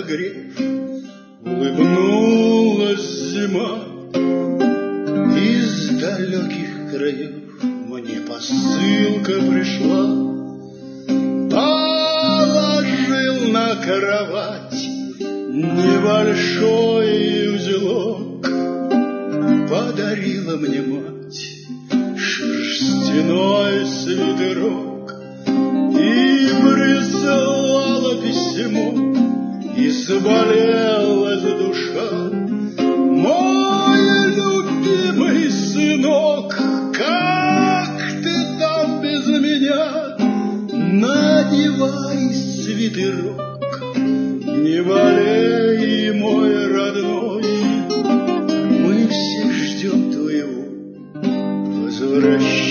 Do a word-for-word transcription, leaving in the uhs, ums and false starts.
согрев, улыбнулась зима. Из далеких краев мне посылка пришла. Положил на кровать небольшой узелок. Подарила мне мать шерстяной свитерок и прислала письмо, и заболелась душа. Мой любимый сынок, как ты там без меня? Надевай свитерок, не болей, мой родной. Мы все ждем твоего возвращения.